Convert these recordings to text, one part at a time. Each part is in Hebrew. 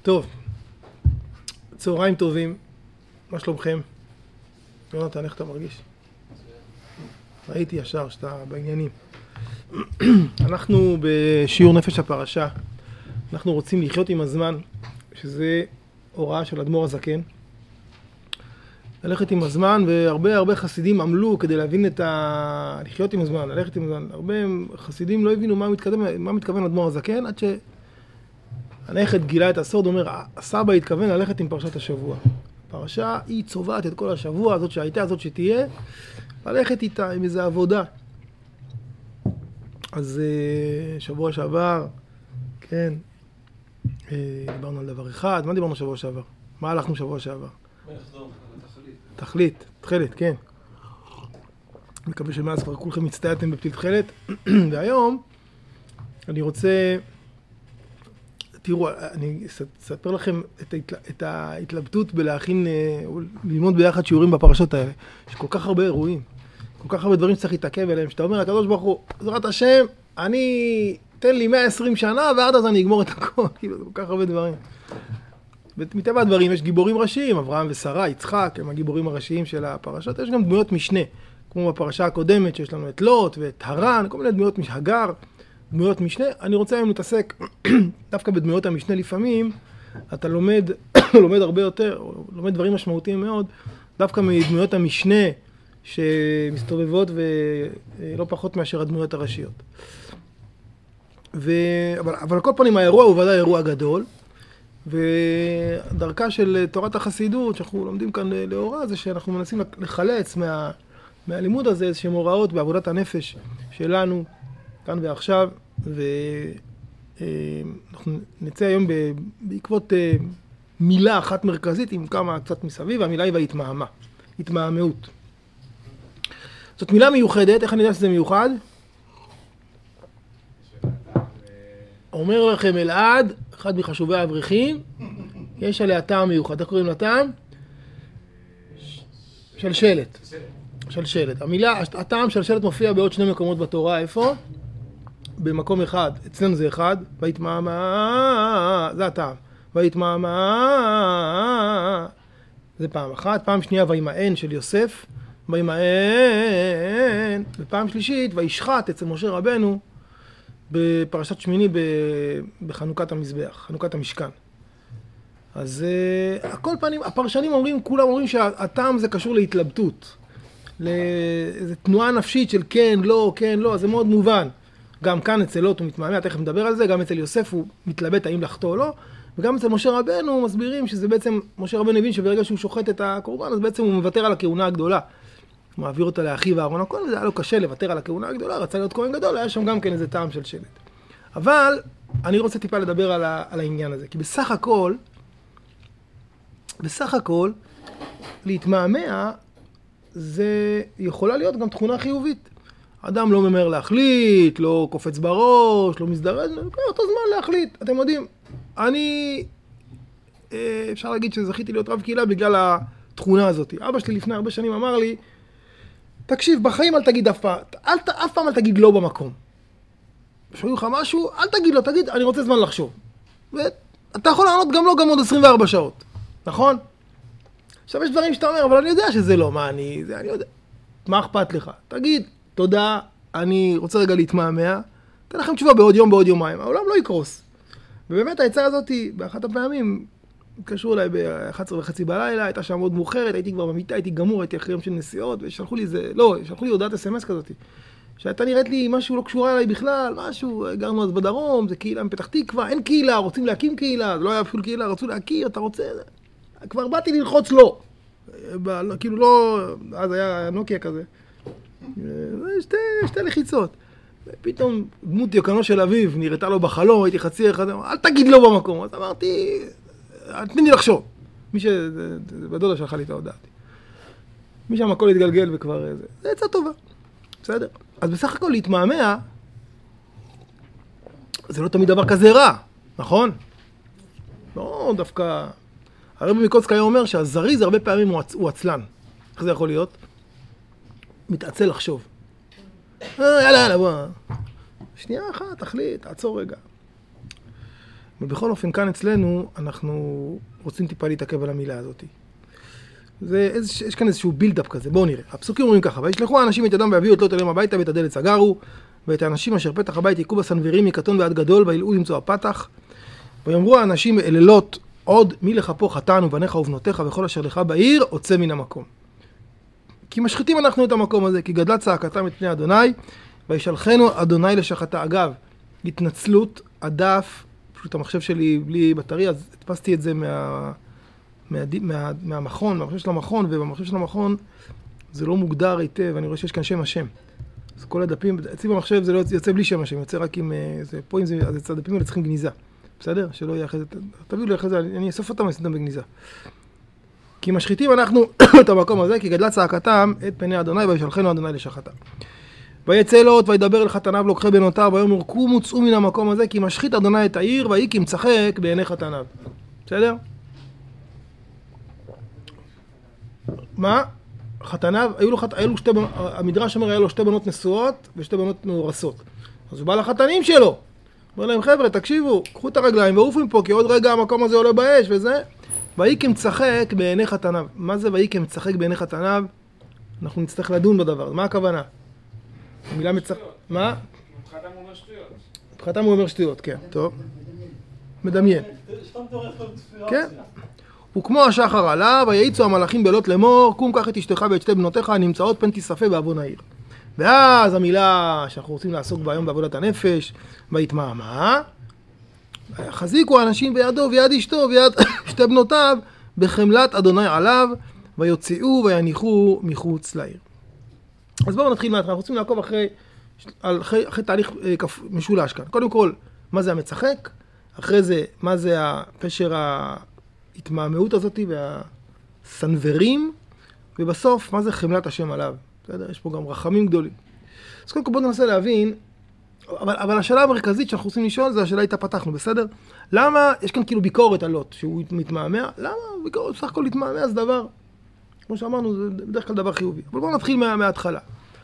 טוב, צהריים טובים, מה שלומכם? יונתן, איך אתה מרגיש? ראיתי ישר שאתה בעניינים. אנחנו בשיעור נפש הפרשה, אנחנו רוצים לחיות עם הזמן, שזה הוראה של אדמו"ר הזקן. ללכת עם הזמן, והרבה חסידים עמלו כדי להבין לחיות עם הזמן, ללכת עם הזמן. הרבה חסידים לא הבינו מה מתכוון אדמו"ר הזקן, עד שהנכד גילה את הסוד, אומר, הסבא התכוון ללכת עם פרשת השבוע. הפרשה היא צובעת את כל השבוע, הזאת שהייתה, הזאת שתהיה, ללכת איתה עם איזו עבודה. אז שבוע שעבר, כן, דיברנו על דבר אחד. מה דיברנו שבוע שעבר? מה הלכנו שבוע שעבר? תכלית, כן. מקווה שמאז כבר כולכם מצטייתם בפתיל תכלת. והיום אני רוצה, תראו, אני אספר לכם את ההתלבטות בלהכין, ללמוד ביחד שיעורים בפרשות האלה. יש כל כך הרבה אירועים, כל כך הרבה דברים שצריך להתעכב אליהם, שאתה אומר, הקדוש ברוך הוא, בעזרת השם, תן לי 120 שנה ועד אז אני אגמור את הכל. כאילו, כל כך הרבה דברים. מטבע הדברים יש גיבורים ראשיים, אברהם ושרה, יצחק, הם הגיבורים הראשיים של הפרשות. יש גם דמויות משנה, כמו בפרשה הקודמת שיש לנו את לוט ואת הרן, כל מיני דמויות הגר, דמויות משנה. אני רוצה היום להתעסק דווקא בדמויות המשנה. לפעמים אתה לומד הרבה יותר, לומד דברים משמעותיים מאוד, דווקא מדמויות המשנה שמסתובבות ולא פחות מאשר הדמויות הראשיות. אבל על כל פנים האירוע הוא ודאי אירוע גדול, ודרכה של תורת החסידות שאנחנו לומדים כאן לאורה, זה שאנחנו מנסים לחלץ מהלימוד הזה איזשהם הוראות בעבודת הנפש שלנו כאן ועכשיו, ואנחנו נצא היום בעקבות מילה אחת מרכזית עם כמה קצת מסביב, והמילה היא התמהמהות. זאת מילה מיוחדת. איך אני יודע שזה מיוחד? אומר לכם אלעד, אחד מחשובי האברכים, יש עליה טעם מיוחד. איך קוראים לטעם? שלשלת. הטעם שלשלת מופיע בעוד 2 מקומות בתורה. איפה? במקום אחד, אצלנו זה אחד, ויתמהמה, זה הטעם. ויתמהמה, זה פעם אחת. פעם שנייה, וימאן של יוסף, וימאן. ופעם שלישית, וישחט אצל משה רבנו, בפרשת שמיני בחנוכת המזבח, חנוכת המשכן. אז הכל פנים, הפרשנים אומרים, כולם אומרים שהטעם זה קשור להתלבטות, לאיזו תנועה נפשית של כן, לא, זה מאוד מובן. גם כאן אצל לוט הוא מתמהמה, תכף נדבר על זה, גם אצל יוסף הוא מתלבט האם לחטוא או לא, וגם אצל משה רבנו מסבירים שזה בעצם, משה רבנו הבין שברגע שהוא שוחט את הקורבן, אז בעצם הוא מוותר על הכהונה הגדולה. הוא מעביר אותה לאחיו אהרון הכהן, וזה היה לו קשה לוותר על הכהונה הגדולה, רצה להיות כהן גדול, היה שם גם כן איזה טעם של שלט. אבל אני רוצה טיפה לדבר על העניין הזה, כי בסך הכל, להתמהמה זה יכולה להיות גם תכונה חיובית. אדם לא ממהר להחליט, לא קופץ בראש, לא מזדרז, לוקח אותו זמן להחליט. אתם יודעים, אפשר להגיד שזכיתי להיות רב קהילה בגלל התכונה הזאת. אבא שלי לפני הרבה שנים אמר לי, תקשיב, בחיים אל תגיד אף פעם אל תגיד לא במקום. שואלים לך משהו, אל תגיד לא, תגיד, אני רוצה זמן לחשוב. ואתה יכול לענות גם לא, גם עוד 24 שעות. נכון? עכשיו יש דברים שאתה אומר, אבל אני יודע שזה לא, אני יודע. מה אכפת לך? תגיד, תודה, אני רוצה רגע להתמהמה, תן לכם תשובה בעוד יום, בעוד יומיים. העולם לא יקרוס. ובאמת העצה הזאת, באחת הפעמים, התקשרו אליי ב-11:30 בלילה, הייתה שם מאוד מאוחרת, הייתי כבר במיטה, הייתי גמור, הייתי אחרי יום של נסיעות, ושלחו לי הודעת SMS כזאת, שהייתה נראית לי משהו לא קשורה אליי בכלל, משהו, גרנו אז בדרום, זה קהילה מפתח תקווה, אין קהילה, רוצים להקים קהילה, לא היה אפילו קהילה, רצו להכיר, אתה רוצה, כבר באתי ללחוץ לא, כאילו לא, אז היה נוקיה כזה, שתי לחיצות, ופתאום דמות יוקנו של אביו נראתה לו בחלום, הייתי חצי אחד, אל תגיד לא במקום, אז אמרתי, תני לי לחשוב. בדודה שלחה לי את ההודעה. משם הכל התגלגל וכבר זה עצה טובה. בסדר? אז בסך הכל להתמהמה, זה לא תמיד דבר כזה רע, נכון? לא דווקא, הרב מקוצק היה אומר שהזריז הרבה פעמים הוא עצלן. איך זה יכול להיות? מתעצל לחשוב. יאללה, בוא. שנייה אחת, תחליט, תעצור רגע. ובכל אופן כאן אצלנו אנחנו רוצים טיפה להתעכב על המילה הזאת. יש כאן איזשהו בילדאפ כזה, בואו נראה. הפסוקים אומרים ככה, וישלחו האנשים את ידם ויביאו את לוט אליהם הביתה ואת הדלת סגרו, ואת האנשים אשר פתח הבית יקעו בסנוורים מקטון ועד גדול וילאו למצוא הפתח. ויאמרו האנשים אל לוט, עוד מי לך פה חתן ובניך ובנותיך וכל אשר לך בעיר, עוצה מן המקום. כי משחיתים אנחנו את המקום הזה, כי גדלה צעקתם את פני אדוני, וישלחנו אדוני לשחתה. אגב, התנצלות, הדף, פשוט המחשב שלי בלי בטריה, אז הדפסתי את זה מהמכון, מהמחשב של המכון, ובמחשב של המכון זה לא מוגדר היטב, אני רואה שיש כאן שם השם. אז כל הדפים, אצלי במחשב זה לא יוצא בלי שם השם, יוצא רק עם, פה עם זה, אז הדפים האלה צריכים גניזה. בסדר? שלא יהיה אחרי זה, תביאו לי אחרי זה, אני אסוף אותם ואסתם בגניזה. כי משחיתים אנחנו את המקום הזה, כי גדלה צעקתם את פני אדוני, וישלחנו אדוני לשחתה. ויצא לוט וידבר אל חתניו לוקחי בנותיו, ויאמר קומו צאו מן המקום הזה, כי משחית אדוני את העיר, ויהי כמצחק בעיני חתניו. בסדר? מה? חתניו, המדרש אומר, היה לו 2 בנות נשואות ו2 בנות מאורסות. אז הוא בא לחתנים שלו. אומר להם, חבר'ה, תקשיבו, קחו את הרגליים ועופו מפה, כי עוד רגע המקום הזה עולה באש וזה. ויהי כמצחק בעיני חתניו. מה זה ויהי כמצחק בעיני חתניו? אנחנו נצטרך לדון בדבר. מה הכוונה? המילה מצחק... מה? מבחינתם הוא אומר שטויות. מבחינתם הוא אומר שטויות, כן. טוב. מדמיין. כן. וכמו השחר עלה, ויעיצו המלאכים בלוט לאמור, קום קח את אשתך ואת 2 בנותיך הנמצאות פן תיספה בעוון העיר. ואז המילה שאנחנו רוצים לעסוק בה היום בעבודת הנפש, ויתמהמה, חזיקו האנשים בידו ויד אשתו ויד 2 בנותיו בחמלת אדוני עליו, ויוציאו ויניחו מחוץ לעיר. אז בואו נתחיל מהתחלה, אנחנו רוצים לעקוב אחרי תהליך משולש כאן. קודם כל, מה זה המצחק? אחרי זה, מה זה הפשר ההתמהמהות הזאת והסנוורים? ובסוף, מה זה חמלת השם עליו? בסדר? יש פה גם רחמים גדולים. אז קודם כל בואו ננסה להבין, אבל השאלה המרכזית שאנחנו רוצים לשאול זה השאלה איתה פתחנו, בסדר? למה יש כאן כאילו ביקורת על לוט שהוא מתמהמה? למה ביקורת בסך הכל להתמהמה זה דבר, כמו שאמרנו, זה בדרך כלל דבר חיובי. אבל בואו נתחיל מההתחלה.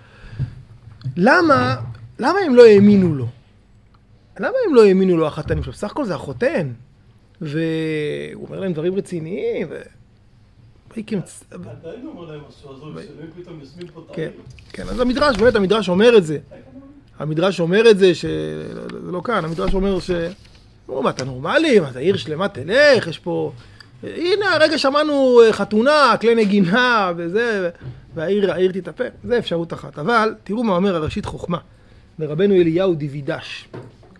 למה הם לא האמינו לו? למה הם לא האמינו לו החתנים שלו? בסך הכל זה החותן. והוא אומר להם דברים רציניים. עדיין אומר להם משהו, אז הוא שלהם פתאום יסמים פה את העיר. כן, אז המדרש, באמת המדרש אומר את זה. המדרש אומר את זה, זה לא כאן, המדרש אומר מה, אתה נורמלי? מה, אתה עיר שלמה תלך? יש פה... הנה, הרגע שמענו חתונה, כלי נגינה וזה, והעיר תתאפק. זה אפשרות אחת. אבל תראו מה אומר הראשית חוכמה, לרבנו אליהו דיווידש.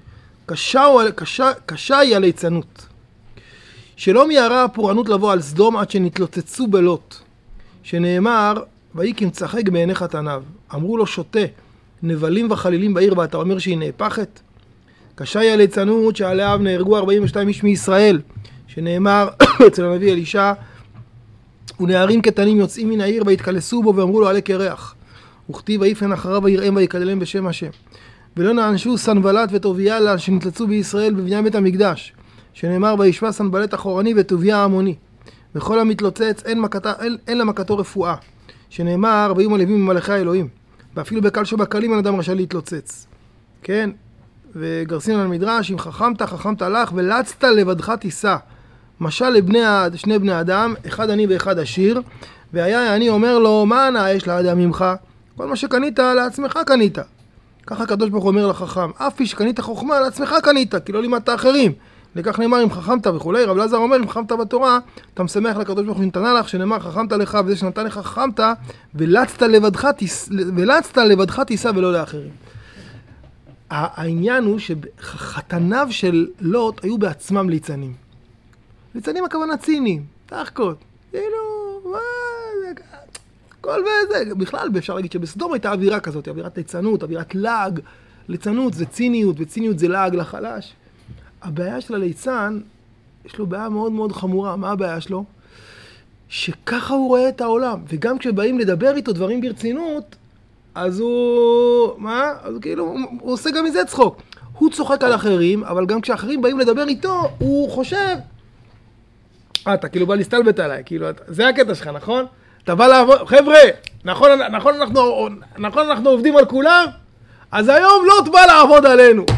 קשה היא הליצנות. שלא מיהרה הפורענות לבוא על סדום עד שנתלוצצו בלוט. שנאמר, ויהי כמצחק בעיני חתניו. אמרו לו שותה, נבלים וחלילים בעיר, ואתה אומר שהיא נהפכת. קשה היא הליצנות שעליו נהרגו 42 איש מישראל. שנאמר אצל הנביא אלישע, ונערים קטנים יוצאים מן העיר והתקלסו בו ואמרו לו עלה קרח. וכתיב ויפן אחריו ויראם ויקללם בשם השם. ולא נענשו סנבלת וטוביה שנתלצו בישראל בבניין בית המקדש. שנאמר וישמע סנבלת אחורני וטוביה המוני. וכל המתלוצץ אין למכתו רפואה. שנאמר ויהיו מלווים ממלאכי האלוהים. ואפילו בקל שבקלים אין אדם רשאי להתלוצץ. כן? וגרסין על המדרש, אם חכמת לך ולצת לבדך תישא. משל שני בני אדם, אחד עני ואחד עשיר, והיה אני אומר לו, מה הנאה יש לאדם ממך? כל מה שקנית לעצמך קנית. ככה הקדוש ברוך הוא אומר לחכם, אף איש שקנית חוכמה לעצמך קנית, כי לא לימדת אחרים. לכך נאמר אם חכמת וכולי. רב אלעזר אומר, אם חכמת בתורה, אתה משמח לקדוש ברוך הוא שנתנה לך, שנאמר חכמת לך, וזה שנתן לך חכמת, ולצת לבדך תישא ולא לאחרים. העניין הוא שחתניו של לוט היו בעצמם ליצנים. ליצנים הכוונה ציניים, תחקות. כאילו, מה זה? כל וזה. בכלל, אפשר להגיד שבסדום הייתה אווירה כזאת, אווירת ליצנות, אווירת לעג. ליצנות זה ציניות, וציניות זה לעג לחלש. הבעיה של הליצן, יש לו בעיה מאוד מאוד חמורה. מה הבעיה שלו? שככה הוא רואה את העולם. וגם כשבאים לדבר איתו דברים ברצינות, אז הוא... מה? אז כאילו, הוא עושה גם מזה צחוק. הוא צוחק על אחרים, אבל גם כשאחרים באים לדבר איתו, הוא חושב... אתה כאילו בא להסתלבט עליי, כאילו, זה הקטע שלך, נכון? אתה בא לעבוד... חבר'ה, נכון אנחנו עובדים על כולם? אז היום לוט בא לעבוד עלינו.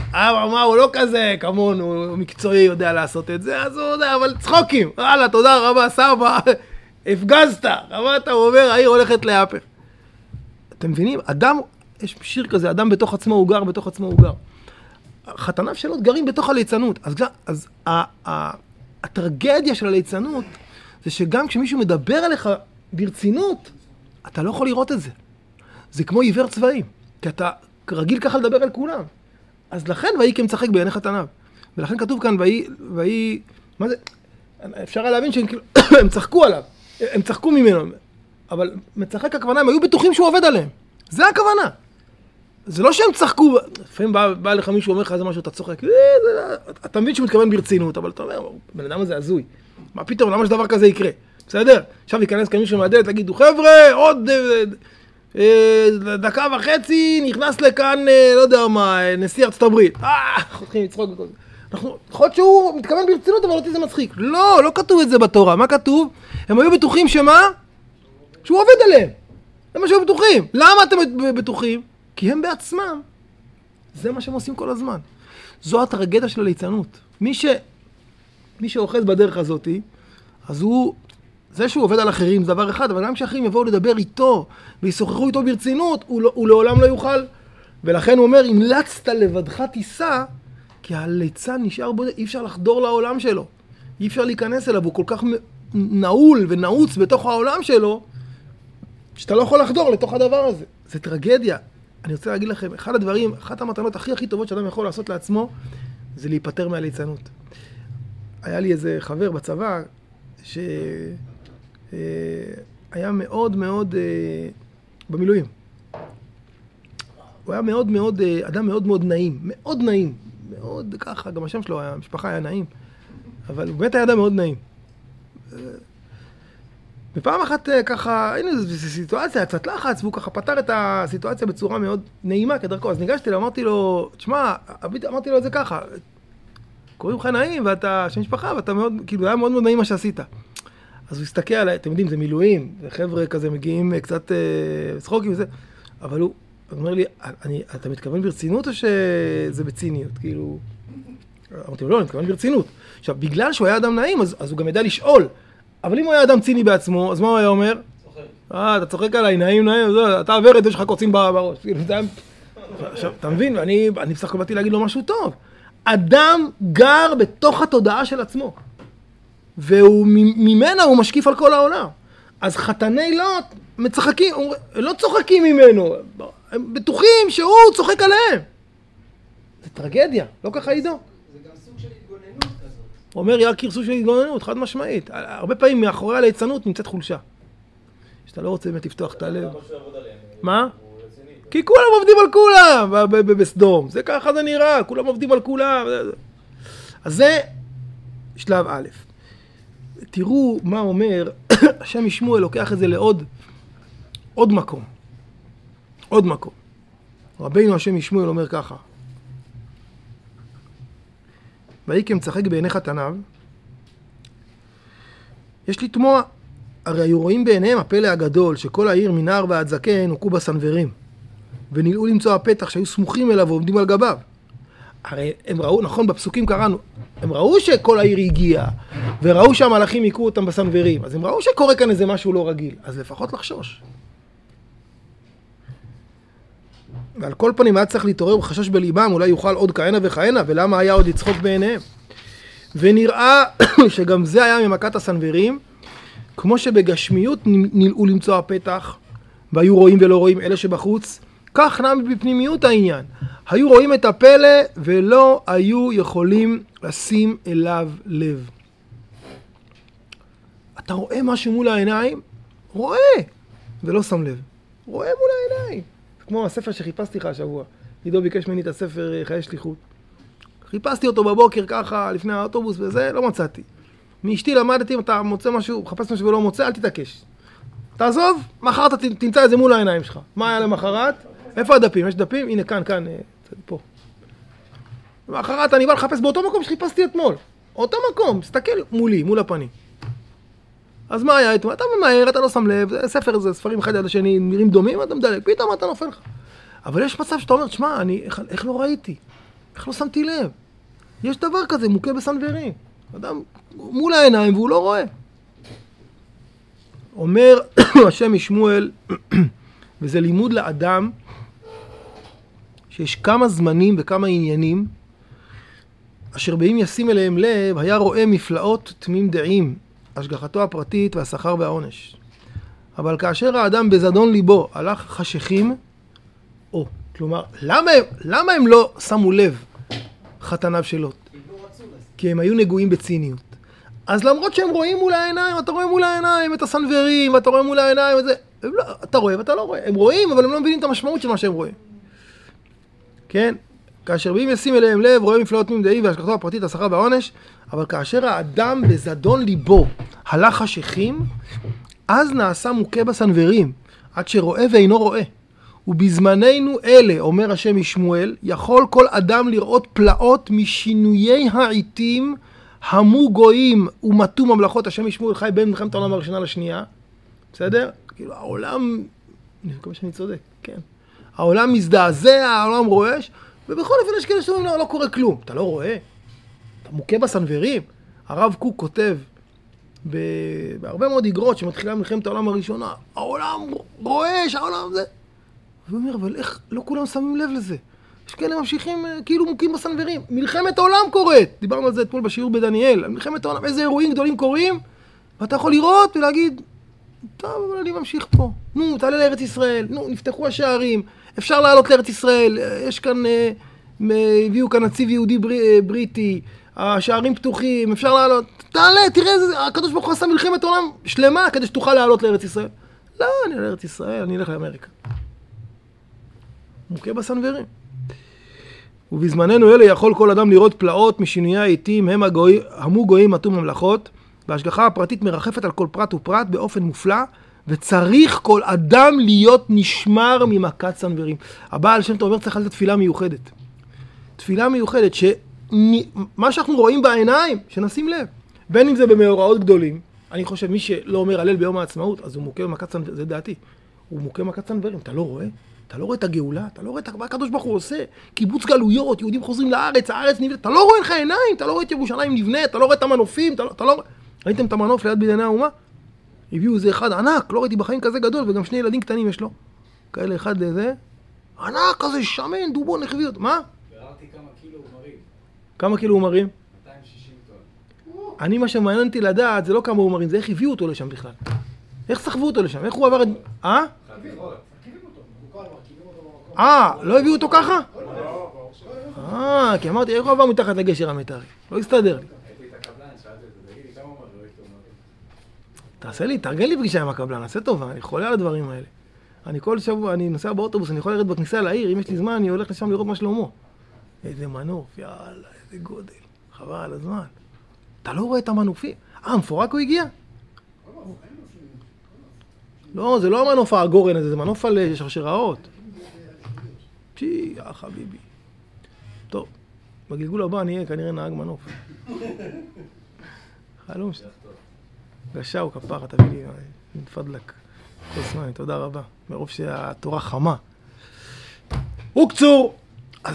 מה, הוא לא כזה, כמון, הוא מקצועי, יודע לעשות את זה, אז הוא יודע, אבל צחוקים. הלאה, תודה רבה, סבא, הפגזת. רבה, אתה אומר, העיר הולכת להפך. אתם מבינים? אדם, יש שיר כזה, אדם בתוך עצמו הוא גר, בתוך עצמו הוא גר. חתניו שלו גרים בתוך הליצנות. אז הטרגדיה של הליצנות, זה שגם כשמישהו מדבר עליך ברצינות, אתה לא יכול לראות את זה. זה כמו עיוור צבעים, כי אתה רגיל ככה לדבר על כולם. אז לכן ויהי כמשחק בעיני חתניו. ולכן כתוב כאן, ויהי, מה זה? אפשר להבין שהם צחקו עליו, הם צחקו ממנו, אבל מצחק הכוונה, הם היו בטוחים שהוא עובד עליהם. זה הכוונה. זה לא שהם צחקו, לפעמים בא לך מישהו אומר לך איזה משהו, אתה צוחק, אתה מבין שהוא מתכוון ברצינות, אבל אתה אומר, בן אדם הזה הזוי. מה פתאום, למה שדבר כזה יקרה? בסדר? עכשיו ייכנס כאן מישהו מהדלת, תגידו, חבר'ה, עוד דקה וחצי, נכנס לכאן, לא יודע מה, נשיא ארצות הברית. חותכים לצחוק וכל זה. יכול להיות שהוא מתכוון ברצינות, אבל אותי זה מצחיק. לא, לא כתוב את זה בתורה. מה כתוב? הם היו בטוחים שמה? שהוא עובד עליהם. זה מה שהיו בטוחים. למה אתם בטוחים? כי הם בעצמם. זה מה שהם עושים כל הזמן. זו הטרגדיה של הליצנות. מי שאוחז בדרך הזאת, אז הוא, זה שהוא עובד על אחרים זה דבר אחד, אבל גם כשאחרים יבואו לדבר איתו, וישוחחו איתו ברצינות, הוא לעולם לא יוכל. ולכן הוא אומר, אם לצת לבדך תיסע, כי הליצן נשאר בודד, אי אפשר לחדור לעולם שלו. אי אפשר להיכנס אליו, הוא כל כך נעול ונעוץ בתוך העולם שלו, שאתה לא יכול לחדור לתוך הדבר הזה. זה טרגדיה. אני רוצה להגיד לכם, אחת המתנות הכי טובות שאדם יכול לעשות לעצמו, זה להיפטר מהליצנות. היה לי איזה חבר בצבא, שהיה מאוד מאוד במילואים. הוא היה מאוד מאוד, אדם מאוד מאוד נעים, מאוד נעים, מאוד ככה, גם השם שלו, המשפחה היה נעים, אבל הוא באמת היה אדם מאוד נעים. בפעם אחת ככה, הנה זו סיטואציה, קצת לחץ, והוא ככה פתר את הסיטואציה בצורה מאוד נעימה כדרכו. אז ניגשתי לו, אמרתי לו, תשמע, אמרתי לו את זה ככה, קוראים לך נעים, ואתה שם משפחה, ואתה מאוד, כאילו, היה מאוד מאוד נעים מה שעשית. אז הוא הסתכל עליי, אתם יודעים, זה מילואים, זה חבר'ה כזה מגיעים קצת צחוקים וזה, אבל הוא אומר לי, אתה מתכוון ברצינות או שזה בציניות? כאילו, אמרתי לו, לא, אני מתכוון ברצינות. עכשיו, בגלל שהוא היה אדם נעים, אז הוא גם ידע לשאול. אבל אם הוא היה אדם ציני בעצמו, אז מה הוא היה אומר? צוחק. אתה צוחק עליי, נעים, אתה עבר את זה שלך קוצים בראש. עכשיו, אתה מבין? אני בסך הכל באתי להגיד לו משהו טוב. אדם גר בתוך התודעה של עצמו. וממנה הוא משקיף על כל העולם. אז חתני לוט מצחקים, לא צוחקים ממנו. הם בטוחים שהוא צוחק עליהם. זה טרגדיה, לא ככה עידו. זה גם סוג של התגוננות כזאת. הוא אומר, ירקיר סוג של התגוננות, חד משמעית. הרבה פעמים מאחורי הליצנות נמצאת חולשה. שאתה לא רוצה באמת לפתוח את הלב. מה? כי כולם עובדים על כולם בסדום. זה ככה זה נראה, כולם עובדים על כולם. אז זה שלב א'. תראו מה אומר, השם ישמעאל לוקח את זה לעוד מקום. עוד מקום. רבינו השם ישמעאל אומר ככה. ויהי כמשחק בעיני חתניו, יש לתמוע, הרי היו רואים בעיניהם הפלא הגדול, שכל העיר מנער ועד זקן הוכו בסנוורים, ונלאו למצוא הפתח שהיו סמוכים אליו ועומדים על גביו. הרי הם ראו, נכון, בפסוקים קראנו, הם ראו שכל העיר הגיעה, וראו שהמלאכים היכו אותם בסנוורים, אז הם ראו שקורה כאן איזה משהו לא רגיל, אז לפחות לחשוש. ועל כל פנים היה צריך להתעורר בחשש בליבם, אולי יוכל עוד כהנה וכהנה, ולמה היה עוד לצחוק בעיניהם. ונראה שגם זה היה ממכת הסנוורים, כמו שבגשמיות נלאו למצוא הפתח, והיו רואים ולא רואים אלה שבחוץ, כך נם בפנימיות העניין. היו רואים את הפלא ולא היו יכולים לשים אליו לב. אתה רואה משהו מול העיניים? רואה! ולא שם לב. רואה מול העיניים. כמו הספר שחיפשתי לך השבוע. עידו ביקש ממני את הספר חיי שליחות. חיפשתי אותו בבוקר ככה, לפני האוטובוס וזה, לא מצאתי. מאשתי למדתי, אם אתה מוצא משהו, מחפש משהו ולא מוצא, אל תתעקש. תעזוב, מחר אתה תמצא את זה מול העיניים שלך. מה היה למחרת? איפה הדפים? יש דפים? הנה, כאן, פה. למחרת אני בא לחפש באותו מקום שחיפשתי אתמול. אותו מקום, תסתכל מולי, מול הפנים. אז מה היה אתמול? אתה ממהר, אתה לא שם לב, ספר זה, ספרים אחד עד השני, נראים דומים, אתה מדלג, פתאום אתה נופל לך. אבל יש מצב שאתה אומר, תשמע, איך לא ראיתי? איך לא שמתי לב? יש דבר כזה, מוכה בסנוורים. אדם מול העיניים והוא לא רואה. אומר השם משמואל, וזה לימוד לאדם, שיש כמה זמנים וכמה עניינים, אשר באם ישים אליהם לב, היה רואה מפלאות תמים דעים, השגחתו הפרטית והשכר והעונש. אבל כאשר האדם בזדון ליבו הלך חשכים, כלומר, למה הם לא שמו לב חתניו של לוט? כי הם היו נגועים בציניות. אז למרות שהם רואים מול העיניים, אתה רואה מול העיניים את הסנוורים, ואתה רואה מול העיניים את זה, אתה רואה ואתה לא רואה. הם רואים, אבל הם לא מבינים את המשמעות של מה שהם רואים. כן? כאשר באם ישים אליהם לב, רואה מפלאות תמים דעים והשגחתו הפרטית, השכר והעונש, אבל כאשר האדם בזדון ליבו הלך חשכים, אז נעשה מוכה בסנוורים, עד שרואה ואינו רואה. ובזמננו אלה, אומר השם משמואל, יכול כל אדם לראות פלאות משינויי העיתים המו גויים ומתו ממלכות. השם משמואל חי בין מלחמת העולם הראשונה לשנייה. בסדר? כאילו העולם, אני מקווה שאני צודק, כן. העולם מזדעזע, העולם רועש, ובכל אופן יש כאלה שאומרים, לא קורה כלום. אתה לא רואה? אתה מוכה בסנוורים. הרב קוק כותב בהרבה מאוד איגרות שמתחילה מלחמת העולם הראשונה, העולם רועש, העולם זה. והוא אומר, אבל איך לא כולם שמים לב לזה? יש כאלה ממשיכים כאילו מוכים בסנוורים. מלחמת העולם קורית. דיברנו על זה אתמול בשיעור בדניאל. מלחמת העולם, איזה אירועים גדולים קורים, ואתה יכול לראות ולהגיד, טוב, אבל אני ממשיך פה. נו, תעלה לארץ ישראל. נו, נפתחו השערים. אפשר לעלות לארץ ישראל. יש כאן, הביאו כאן נציב יהודי בריטי. השערים פתוחים. אפשר לעלות. תעלה, תראה, הקדוש ברוך הוא עשה מלחמת העולם שלמה כדי שתוכל לעלות לארץ ישראל. לא, אני לארץ ישראל, אני אלך לאמריקה. מוכה בסנוורים. ובזמננו אלה יכול כל אדם לראות פלאות משינויי העיתים, המו גויים מתו ממלכות, וההשגחה הפרטית מרחפת על כל פרט ופרט באופן מופלא, וצריך כל אדם להיות נשמר ממכת סנוורים. הבעל שם טוב אומר צריך לתת תפילה מיוחדת. תפילה מיוחדת שמה שאנחנו רואים בעיניים, שנשים לב. בין אם זה במאורעות גדולים, אני חושב מי שלא אומר הלל ביום העצמאות, אז הוא מוכה במכת סנוורים, זה דעתי. הוא מוכה במכת סנוורים, אתה לא רואה? אתה לא רואה את הגאולה, אתה לא רואה את מה הקדוש ברוך הוא עושה, קיבוץ גלויות, יהודים חוזרים לארץ, הארץ נבנית, אתה לא רואה לך עיניים, אתה לא רואה את ירושלים נבנית, אתה לא רואה את המנופים, אתה לא... ראיתם את המנוף ליד בנייני האומה? הביאו איזה אחד ענק, לא ראיתי בחיים כזה גדול, וגם שני ילדים קטנים יש לו. כאלה אחד לזה, ענק כזה, שמן, דובון, נחביות, מה? ביררתי כמה קילו הוא מרים. כמה קילו הוא מרים? 260 טון. אני מה שמעניינתי לדעת, זה לא כמה הוא מרים, זה איך הביאו אותו לשם בכלל. איך סחבו אותו לשם? איך הוא עבר את... לא הביאו אותו ככה? כי אמרתי, איך הוא עבר מתחת לגשר המיתרי? לא הסתדר לי. הייתי את הקבלן, שאלתי אותו, תגידי, כמה הוא מרים? תעשה לי, תארגן לי פגישה עם הקבלן, עשה טובה, אני חולה על הדברים האלה. אני כל שבוע, אני נוסע באוטובוס, אני יכול לרדת בכניסה לעיר, אם יש לי זמן, אני הולך לשם לראות מה שלמה. איזה מנוף, יאללה, איזה גודל, חבל על הזמן. אתה לא רואה את המנופים? מפורק הוא הגיע? לא, זה לא המנוף הגורן הזה, זה מנוף על שרשראות. חביבי. טוב, בגלגול הבא אני אהיה כנראה נהג מנוף. חלום שלי. גשאו כפרה, תביא לי, נתפדלק. כוס מים, תודה רבה. מרוב שהתורה חמה. וקצור! אז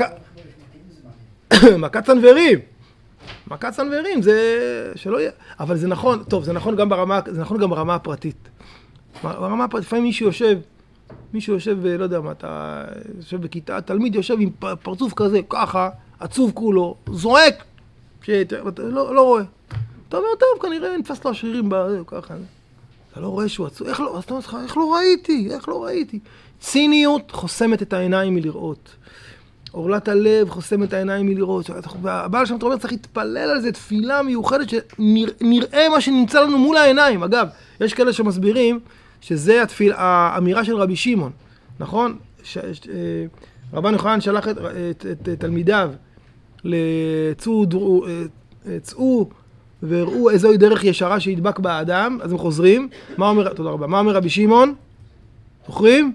מכת סנוורים. מכת סנוורים זה שלא יהיה. אבל זה נכון, טוב, זה נכון גם ברמה הפרטית. ברמה הפרטית, לפעמים מישהו יושב, לא יודע מה, אתה יושב בכיתה, תלמיד יושב עם פרצוף כזה, ככה, עצוב כולו, זועק, לא רואה. אתה אומר, טוב, כנראה נתפס לו השרירים ככה. אתה לא רואה שהוא עצוב, איך לא ראיתי? ציניות חוסמת את העיניים מלראות. אורלת הלב חוסמת את העיניים מלראות. והבעל שם אומר, צריך להתפלל על זה, תפילה מיוחדת, שנראה מה שנמצא לנו מול העיניים. אגב, יש כאלה שמסבירים, שזה האמירה של רבי שמעון, נכון? רבן יוחנן שלח את תלמידיו צאו והראו איזוהי דרך ישרה שידבק באדם, אז הם חוזרים. תודה רבה. מה אומר רבי שמעון? זוכרים?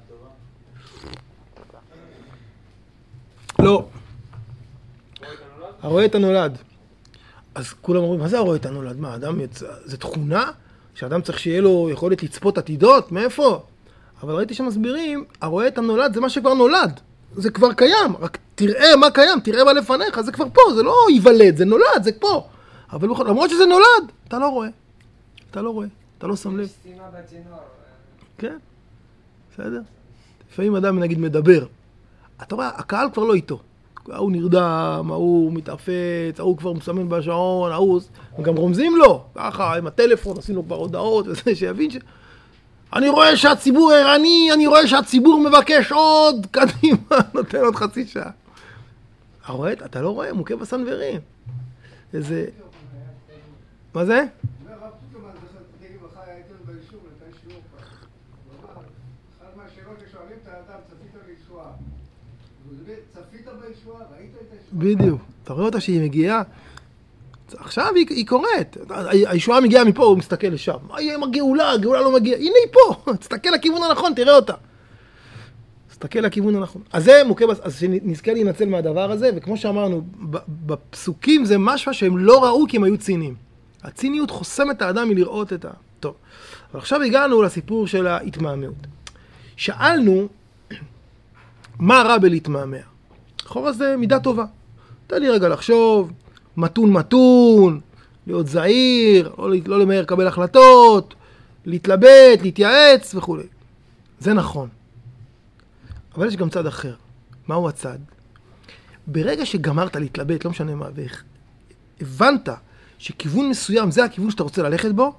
לא. הרואה את הנולד. אז כולם אומרים, מה זה הרואה את הנולד? מה, אדם זה תכונה? שאדם צריך שיהיה לו יכולת לצפות עתידות? מאיפה? אבל ראיתי שמסבירים, הרואה את הנולד זה מה שכבר נולד. זה כבר קיים, רק תראה מה קיים, תראה מה לפניך, זה כבר פה, זה לא ייוולד, זה נולד, זה פה. אבל למרות שזה נולד, אתה לא רואה. אתה לא רואה, אתה לא שם לב. סתימה בצינור. כן, בסדר. לפעמים אדם נגיד מדבר. אתה רואה, הקהל כבר לא איתו. ההוא נרדם, ההוא מתאפץ, ההוא כבר מסמן בשעון, ההוא... וגם רומזים לו, ככה, עם הטלפון, עשינו כבר הודעות וזה, שיבין ש... אני רואה שהציבור ערני, אני רואה שהציבור מבקש עוד, קדימה, נותן עוד חצי שעה. אתה לא רואה, מוכה בסנוורים. איזה... מה זה? בדיוק. אתה רואה אותה שהיא מגיעה? עכשיו היא קורית. הישועה מגיעה מפה, הוא מסתכל לשם. מה יהיה עם הגאולה? הגאולה לא מגיעה. הנה היא פה. תסתכל לכיוון הנכון, תראה אותה. תסתכל לכיוון הנכון. אז זה מוכה, אז שנזכה להינצל מהדבר הזה, וכמו שאמרנו, בפסוקים זה משהו שהם לא ראו כי הם היו ציניים. הציניות חוסמת את האדם מלראות את ה... טוב. אבל עכשיו הגענו לסיפור של ההתמהמהות. שאלנו, מה רע בלהתמהמה? לכאורה זה מידה טובה. תן לי רגע לחשוב, מתון, להיות זהיר, לא למהר לקבל החלטות, להתלבט, להתייעץ וכו'. זה נכון. אבל יש גם צד אחר. מהו הצד? ברגע שגמרת להתלבט, לא משנה מה, והבנת שכיוון מסוים זה הכיוון שאתה רוצה ללכת בו,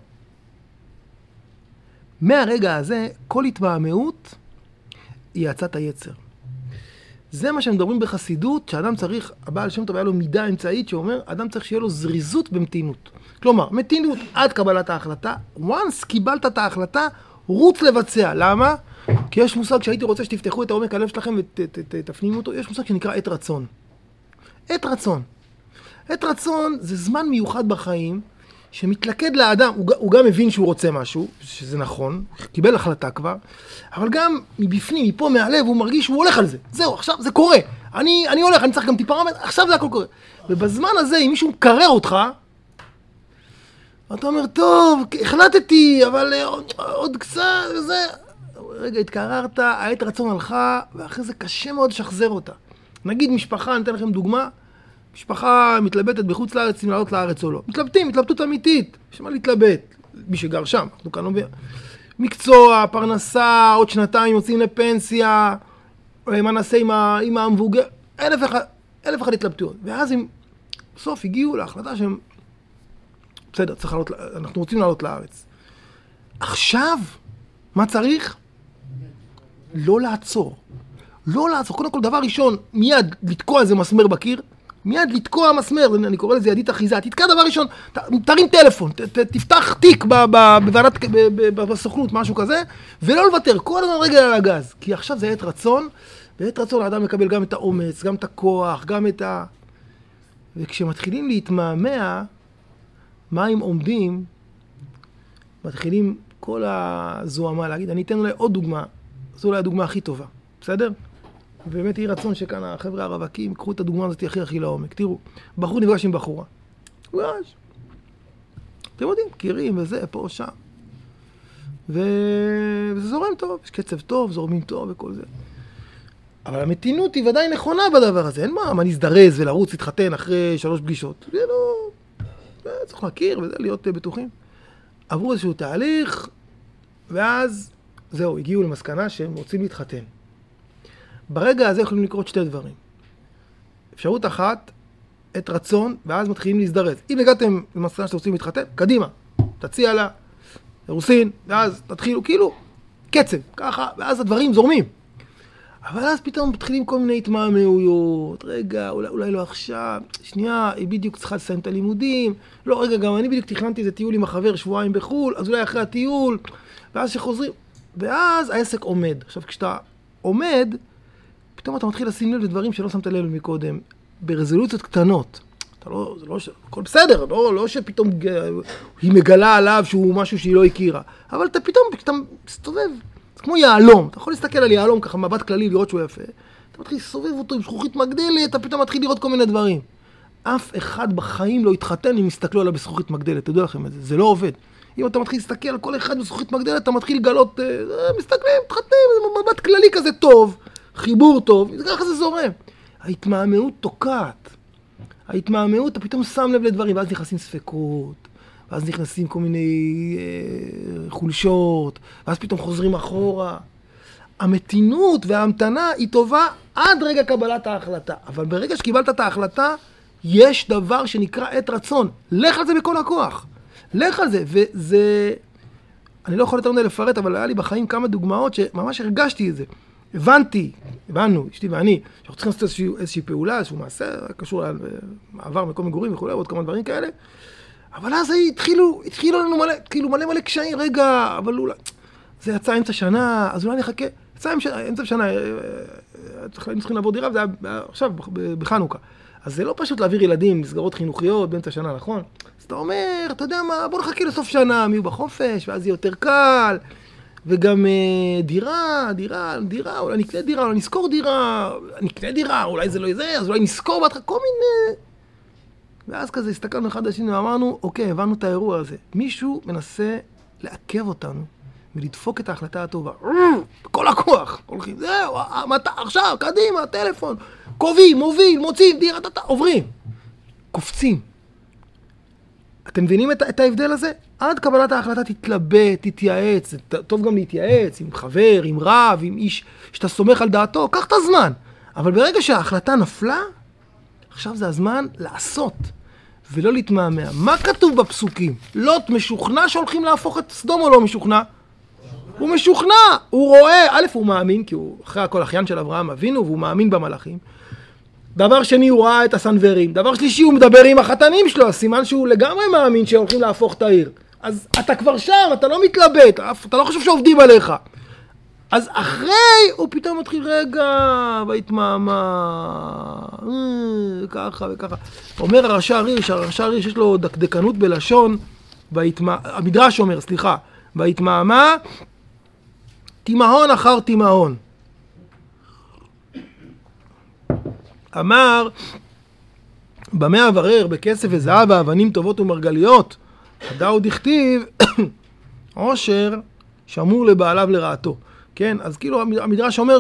מהרגע הזה כל התמהמהות היא הצעת היצר. זה מה שמדברים בחסידות, שאדם צריך, הבעל שם טוב היה לו מידה אמצעית שאומר, אדם צריך שיהיה לו זריזות במתינות. כלומר, מתינות עד קבלת ההחלטה, once קיבלת את ההחלטה, רוץ לבצע. למה? כי יש מושג שהייתי רוצה שתפתחו את העומק הלב שלכם ותפנימו אותו, יש מושג שנקרא עת רצון. עת רצון. עת רצון זה זמן מיוחד בחיים, שמתלכד לאדם, הוא גם מבין שהוא רוצה משהו, שזה נכון, הוא קיבל החלטה כבר, אבל גם מבפנים, מפה מהלב, הוא מרגיש שהוא הולך על זה. זהו, עכשיו זה קורה. אני הולך, אני צריך גם טיפה רמת, עכשיו זה הכל קורה. ובזמן הזה, אם מישהו מקרר אותך, אתה אומר, טוב, החלטתי, אבל עוד קצת, וזה... רגע, התקררת, העת רצון הלכה, ואחרי זה קשה מאוד לשחזר אותה. נגיד משפחה, אני אתן לכם דוגמה, משפחה מתלבטת בחוץ לארץ אם לעלות לארץ או לא. מתלבטים, התלבטות אמיתית. יש מה להתלבט. מי שגר שם, אנחנו כאן לא מבין. מקצוע, פרנסה, עוד שנתיים יוצאים לפנסיה, מה נעשה עם המבוגר, אלף אחד התלבטויות. ואז הם בסוף הגיעו להחלטה שהם, בסדר, אנחנו רוצים לעלות לארץ. עכשיו, מה צריך? לא לעצור. לא לעצור. קודם כל, דבר ראשון, מיד לתקוע איזה מסמר בקיר, מיד לתקוע מסמר, אני קורא לזה ידית אחיזה, תתקע דבר ראשון, תרים טלפון, תפתח תיק בסוכנות, משהו כזה, ולא לוותר, כל הזמן רגל על הגז, כי עכשיו זה עת רצון, ועת רצון האדם מקבל גם את האומץ, גם את הכוח, גם את ה... וכשמתחילים להתמהמה, מים עומדים, מתחילים כל הזוהמה להגיד, אני אתן אולי עוד דוגמה, זו אולי הדוגמה הכי טובה, בסדר? ובאמת יהי רצון שכאן החבר'ה הרווקים יקחו את הדוגמה הזאת הכי לעומק. תראו, בחור נפגש עם בחורה. נפגש. אתם יודעים, מכירים וזה, פה, שם. וזה זורם טוב, יש קצב טוב, זורמים טוב וכל זה. אבל המתינות היא ודאי נכונה בדבר הזה. אין מה להזדרז ולרוץ, להתחתן אחרי 3 פגישות. זה לא... צריך להכיר וזה, להיות בטוחים. עברו איזשהו תהליך, ואז זהו, הגיעו למסקנה שהם רוצים להתחתן. ברגע הזה יכולים לקרות 2 דברים. אפשרות אחת, את רצון, ואז מתחילים להזדרז. אם הגעתם למסקנה שאתם רוצים להתחתן, קדימה, תציע לה, אירוסין, ואז תתחילו, כאילו, קצב, ככה, ואז הדברים זורמים. אבל אז פתאום מתחילים כל מיני התמהמהויות, רגע, אולי לא עכשיו, שנייה, היא בדיוק צריכה לסיים את הלימודים, לא, רגע, גם אני בדיוק תכננתי איזה טיול עם החבר 2 שבועות בחול, אז אולי אחרי הטיול, ואז שחוזרים, ואז העסק עומד. עכשיו, כשאתה עומד, פתאום אתה מתחיל לשים לב לדברים שלא שמת לב מקודם, ברזולוציות קטנות. אתה לא, זה לא הכל בסדר, לא שפתאום היא מגלה עליו שהוא משהו שהיא לא הכירה. אבל אתה פתאום, כשאתה מסתובב, זה כמו יעלום. אתה יכול להסתכל על יעלום ככה, מבט כללי, לראות שהוא יפה. אתה מתחיל לסובב אותו עם זכוכית מגדלת, אתה פתאום מתחיל לראות כל מיני דברים. אף אחד בחיים לא יתחתן אם יסתכלו עליו בזכוכית מגדלת, תדעו לכם את זה, זה לא עובד. אם אתה מתחיל להסתכל על כל אחד בזכוכית מגדלת, אתה מתחיל לגלות, מסתכלים, מתחתנים, מבט כללי כזה טוב. חיבור טוב, ככה זה זורם. ההתמהמהות תוקעת. ההתמהמהות, אתה פתאום שם לב לדברים, ואז נכנסים ספקות, ואז נכנסים כל מיני חולשות, ואז פתאום חוזרים אחורה. המתינות וההמתנה היא טובה עד רגע קבלת ההחלטה. אבל ברגע שקיבלת את ההחלטה, יש דבר שנקרא עת רצון. לך על זה בכל הכוח. לך על זה. וזה... אני לא יכול יותר מדי לפרט, אבל היה לי בחיים כמה דוגמאות שממש הרגשתי את זה. הבנו, אשתי ואני, שאנחנו צריכים לעשות איזושהי פעולה, איזשהו מעשה, קשור לעבר מקום מגורים וכו', ועוד כמה דברים כאלה. אבל אז התחילו לנו מלא קשיים, רגע, אבל אולי... זה יצא אמצע שנה, אז אולי נחכה. יצא אמצע שנה, צריכים לעבור דירה, וזה היה עכשיו בחנוכה. אז זה לא פשוט להעביר ילדים, מסגרות חינוכיות באמצע שנה, נכון? אז אתה אומר, אתה יודע מה, בוא נחכה לסוף שנה, מי הוא בחופש, ואז יהיה יותר קל. וגם דירה, אולי נקנה דירה, אולי נזכור דירה, אולי זה לא יזה, אז אולי נזכור בהתחלה, כל מיני... ואז כזה הסתכלנו אחד לשני ואמרנו, אוקיי, הבנו את האירוע הזה. מישהו מנסה לעכב אותנו ולדפוק את ההחלטה הטובה. בכל הכוח. הולכים, זהו, עכשיו, קדימה, טלפון. קובעים, מוביל, מוצאים, דירה, עוברים. קופצים. אתם מבינים את ההבדל הזה? עד קבלת ההחלטה תתלבט, תתייעץ. טוב גם להתייעץ עם חבר, עם רב, עם איש שאתה סומך על דעתו. קח את הזמן. אבל ברגע שההחלטה נפלה, עכשיו זה הזמן לעשות ולא להתמהמה. מה כתוב בפסוקים? לוט משוכנע שהולכים להפוך את סדום או לא משוכנע? הוא משוכנע, הוא רואה, א' הוא מאמין, כי הוא אחרי הכל אחיין של אברהם אבינו, והוא מאמין במלאכים. דבר שני, הוא ראה את הסנוורים. דבר שלישי, הוא מדבר עם החתנים שלו, הסימן שהוא לגמרי מאמין שהולכים להפוך את העיר. אז אתה כבר שם, אתה לא מתלבט, אתה לא חושב שעובדים עליך. אז אחרי, הוא פתאום מתחיל רגע, והתמהמה, ככה וככה. אומר הרשע הריר שיש לו דקדקנות בלשון, המדרש אומר, סליחה, והתמהמה, תימהון אחר תימהון. אמר, במה אברר בכסף וזהב ואבנים טובות ומרגליות, הדאו דכתיב, עושר שמור לבעליו לרעתו. כן, אז כאילו המדרש אומר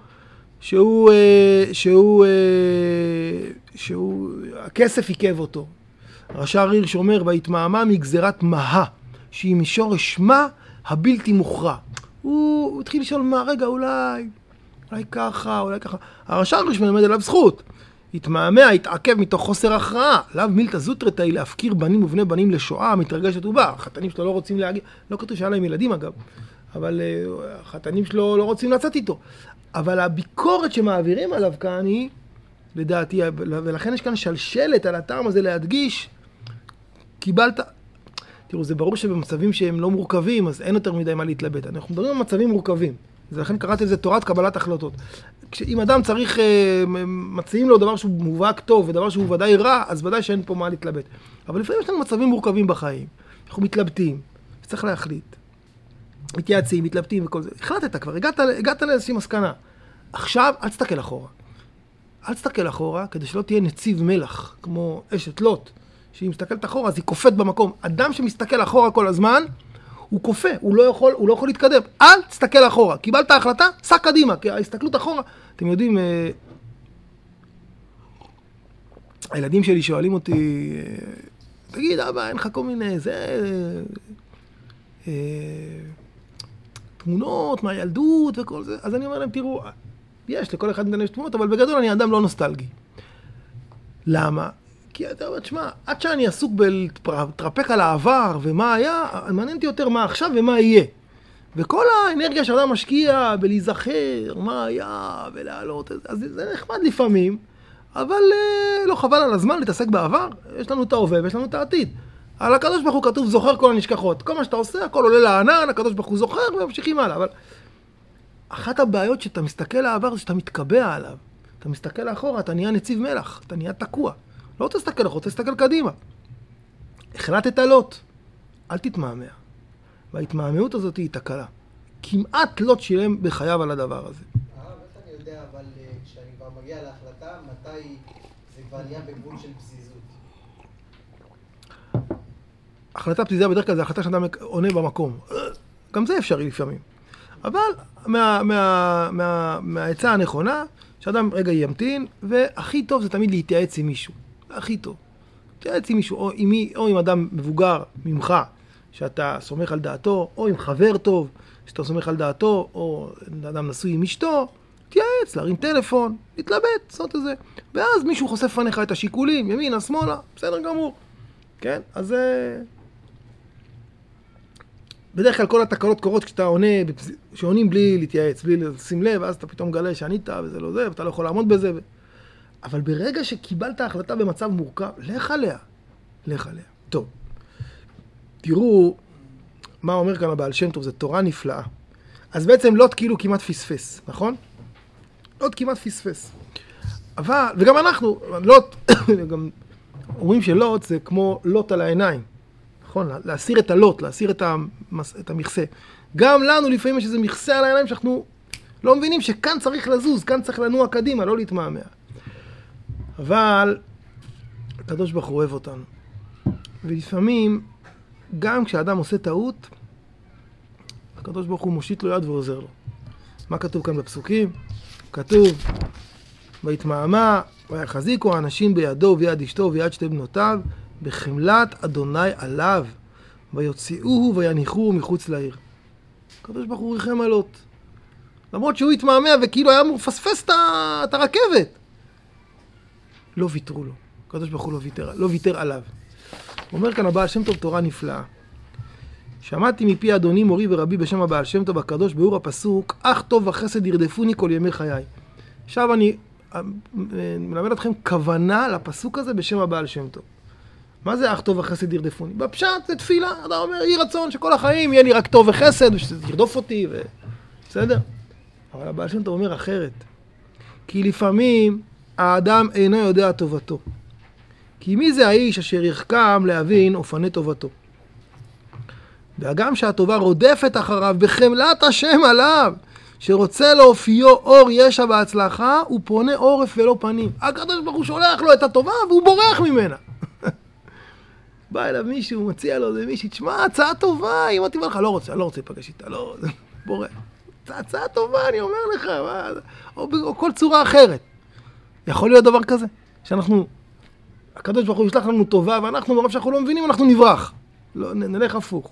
שהוא הכסף עיכב אותו. הרשע הריר שאומר, והתמהמה מגזרת מहा, שהיא משורש מה הבלתי מוכרע. הוא התחיל לשאול מה, רגע, אולי ככה. הרשע הריר שמלמד עליו זכות. התמהמה, התעכב מתוך חוסר הכרעה. לאו מילתא זוטרתא היא להפקיר בנים ובני בנים לשואה, מתרגשת ובאה. החתנים שלו לא רוצים להגיע, לא כתוב שהיה להם ילדים אגב, אבל החתנים שלו לא רוצים לצאת איתו. אבל הביקורת שמעבירים עליו כאן היא, לדעתי, ולכן יש כאן שלשלת על הטעם הזה להדגיש, קיבלת... תראו, זה ברור שבמצבים שהם לא מורכבים, אז אין יותר מדי מה להתלבט. אנחנו מדברים על מצבים מורכבים. לכן קראתי לזה תורת קבלת החלטות. אם אדם צריך, מציעים לו דבר שהוא מובהק טוב, ודבר שהוא ודאי רע, אז ודאי שאין פה מה להתלבט. אבל לפעמים יש לנו מצבים מורכבים בחיים. אנחנו מתלבטים, צריך להחליט. מתייעצים, מתלבטים וכל זה. החלטת כבר, הגעת לאיזושהי מסקנה. עכשיו, אל תסתכל אחורה. אל תסתכל אחורה, כדי שלא תהיה נציב מלח, כמו אשת לוט, שהיא מסתכלת אחורה, אז היא קופאת במקום. אדם שמסתכל אחורה כל הזמן, הוא קופה, הוא לא יכול להתקדם. אל תסתכל אחורה. קיבלת ההחלטה, סע קדימה, כי ההסתכלות אחורה, אתם יודעים, הילדים שלי שואלים אותי, תגיד, אבא, אין לך כל מיני, תמונות מהילדות וכל זה. אז אני אומר להם, תראו, יש לכל אחד יש תמונות, אבל בגדול אני אדם לא נוסטלגי. למה? כי אתה אומר, תשמע, עד שאני עסוק בלהתרפק על העבר ומה היה, מעניין אותי יותר מה עכשיו ומה יהיה. וכל האנרגיה שאדם משקיע בלהיזכר מה היה ולהעלות, אז זה נחמד לפעמים, אבל לא חבל על הזמן להתעסק בעבר. יש לנו את ההווה ויש לנו את העתיד. על הקדוש ברוך הוא כתוב זוכר כל הנשכחות. כל מה שאתה עושה, הכל עולה לענן, הקדוש ברוך הוא זוכר וממשיכים הלאה. אבל אחת הבעיות שאתה מסתכל לעבר זה שאתה מתקבע עליו. אתה מסתכל לאחורה, אתה נהיה נציב מלח, אתה נהיה תקוע. לא תסתכל אחורה, תסתכל קדימה. החלטת לוט, אל תתמהמה. וההתמהמהות הזאת היא תקלה. כמעט לוט שילם בחייו על הדבר הזה. איך אני יודע, אבל כשאני כבר מגיע להחלטה, מתי זה כבר נהיה בגבול של פזיזות? החלטה פזיזה בדרך כלל זה החלטה שאדם עונה במקום. גם זה אפשרי לפעמים. אבל מהעצה הנכונה, שאדם רגע ימתין, והכי טוב זה תמיד להתייעץ עם מישהו. הכי טוב. להתייעץ עם מישהו, או עם אדם מבוגר ממך, שאתה סומך על דעתו, או עם חבר טוב, שאתה סומך על דעתו, או אדם נשוי עם אשתו, תייעץ, להרים טלפון, להתלבט, לעשות את זה. ואז מישהו חושף פניך את השיקולים, ימינה, שמאלה, בסדר גמור. כן? אז בדרך כלל כל התקלות קורות כשאתה עונה, שעונים בלי להתייעץ, בלי לשים לב, אז אתה פתאום גלה שענית וזה לא זה, ואתה לא יכול לעמוד בזה. אבל ברגע שקיבלת החלטה במצב מורכב, לך עליה. לך עליה. טוב. תראו מה אומר כאן הבעל שם טוב, זה תורה נפלאה. אז בעצם לוט כאילו כמעט פספס, נכון? לוט כמעט פספס. אבל, וגם אנחנו, לוט, גם אומרים שלוט זה כמו לוט על העיניים. נכון? להסיר את הלוט, להסיר את המכסה. גם לנו לפעמים יש איזה מכסה על העיניים שאנחנו לא מבינים שכאן צריך לזוז, כאן צריך לנוע קדימה, לא להתמהמה. אבל הקדוש ברוך הוא אוהב אותנו. ולפעמים, גם כשאדם עושה טעות, הקדוש ברוך הוא מושיט לו יד ועוזר לו. מה כתוב כאן בפסוקים? כתוב, ויתמהמה, ויחזיקו האנשים בידו וביד אשתו וביד שתי בנותיו, בחמלת אדוני עליו, ויוציאוהו ויניחוהו מחוץ לעיר. הקדוש ברוך הוא ריחם על לוט. למרות שהוא התמהמה וכאילו היה מפספס את הרכבת. לא ויתרו לו. הקדוש ברוך הוא לא ויתר עליו. הוא אומר כאן הבעל שם טוב תורה נפלאה. שמעתי מפי אדוני מורי ורבי בשם הבעל שם טוב הקדוש באור הפסוק, אך טוב וחסד ירדפוני כל ימי חיי. עכשיו אני מלמד אתכם כוונה לפסוק הזה בשם הבעל שם טוב. מה זה אך טוב וחסד ירדפוני? בפשט זה תפילה, אתה אומר, יהי רצון שכל החיים יהיה לי רק טוב וחסד, ושזה ירדוף אותי, בסדר? אבל הבעל שם טוב אומר אחרת. כי לפעמים האדם אינו יודע טובתו. כי מי זה האיש אשר יחכם להבין אופני טובתו? והגם שהטובה רודפת אחריו בחמלת השם עליו, שרוצה להופיעו אור ישע בהצלחה, הוא פונה עורף ולא פנים. הקדוש ברוך הוא שולח לו את הטובה והוא בורח ממנה. בא אליו מישהו, מציע לו, זה מישהו, תשמע, הצעה טובה, אם אותי בא לך, לא רוצה לפגש איתה, לא, בורח. הצעה טובה, אני אומר לך, או כל צורה אחרת. יכול להיות דבר כזה, שאנחנו, הקדוש ברוך הוא ישלח לנו טובה, ואנחנו, מרוב שאנחנו לא מבינים, אנחנו נברח. לא, נלך הפוך.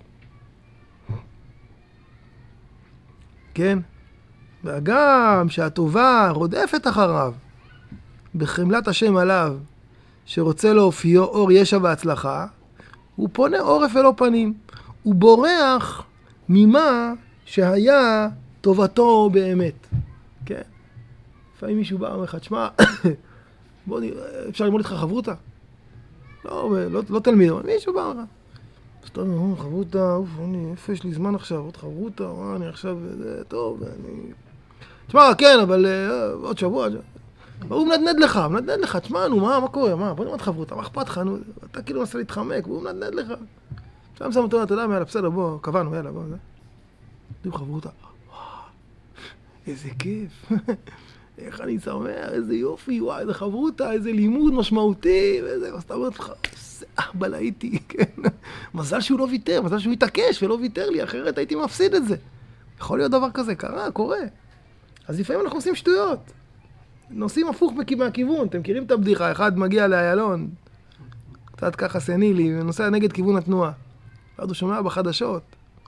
כן? וגם שהטובה רודפת אחריו, בחמלת השם עליו, שרוצה להופיעו אור ישע בהצלחה, הוא פונה עורף ולא פנים. הוא בורח ממה שהיה טובתו באמת. כן? לפעמים מישהו בא ואומר לך, תשמע, בוא נראה, אפשר ללמוד איתך חברותה? לא תלמיד, אבל מישהו בא ואומר, אז אתה אומר, חברותה, איפה יש לי זמן עכשיו, עוד חברותה, אני עכשיו, זה טוב, תשמע, כן, אבל עוד שבוע, הוא מנדנד לך, תשמע, נו, מה קורה, בוא נראה את חברותה, מה אכפת לך, נו, אתה כאילו מנסה להתחמק, והוא מנדנד לך. שם אותו, אתה יודע, יאללה, בסדר, בוא, קבענו, יאללה, בוא, זה. תראו חברותה, איזה כיף, איך אני שמח, איזה יופי, וואי, איזה חברותה, איזה לימוד משמעותי, ואיזה, אז אתה אומר לך, איזה אהבל הייתי, כן, מזל שהוא לא ויתר, מזל שהוא התעקש ולא ויתר לי, אחרת הייתי מפסיד את זה. יכול להיות דבר כזה, קורה. אז לפעמים אנחנו עושים שטויות. נוסעים הפוך מהכיוון, אתם מכירים את הבדיחה, אחד מגיע לאיילון, קצת ככה סנילי, ונוסע נגד כיוון התנועה. ועד הוא שומע בחדשות.